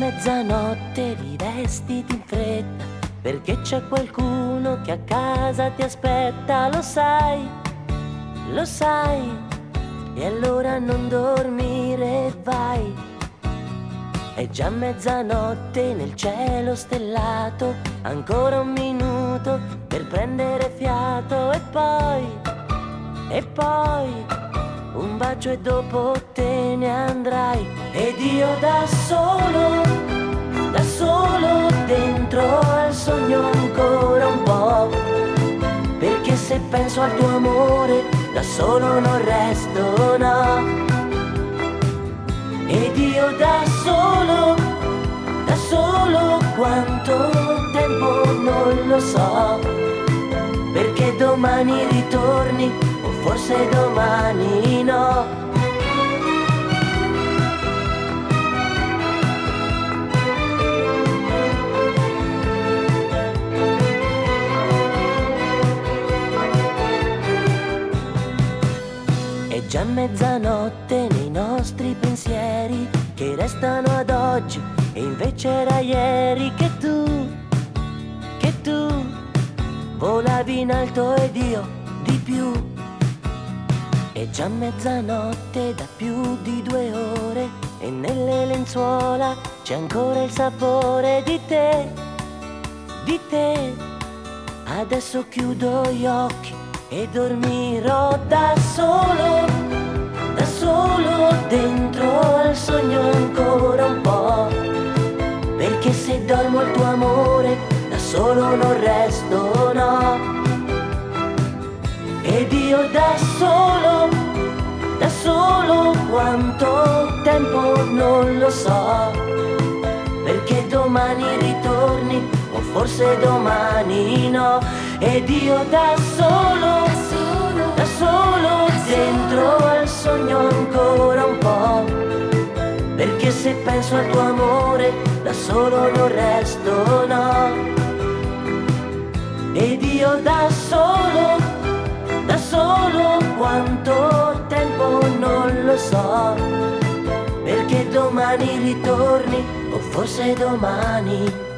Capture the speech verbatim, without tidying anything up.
mezzanotte rivestiti in fretta, perché c'è qualcuno che a casa ti aspetta, lo sai, lo sai, e allora non dormire vai. È già mezzanotte nel cielo stellato, ancora un minuto per prendere fiato e poi, e poi, un bacio e dopo te ne andrai. Ed io da solo, da solo dentro al sogno ancora un po', perché se penso al tuo amore da solo non resto, no. Ed io da solo, da solo quanto tempo non lo so, perché domani ritorni o forse domani no. È già mezzanotte nei nostri pensieri che restano ad oggi, e invece era ieri che tu, che tu volavi in alto ed io di più. È già mezzanotte da più di due ore e nelle lenzuola c'è ancora il sapore di te, di te. Adesso chiudo gli occhi e dormirò da solo, da solo dentro al sogno ancora un po', perché se dormo il tuo amore da solo non resto, no. Ed io da solo, da solo quanto tempo non lo so, perché domani ritorni o forse domani no. Ed io da solo, da solo dentro al sogno ancora un po', perché se penso al tuo amore da solo non resto, no. Ed io da solo, da solo quanto tempo non lo so, perché domani ritorni o forse domani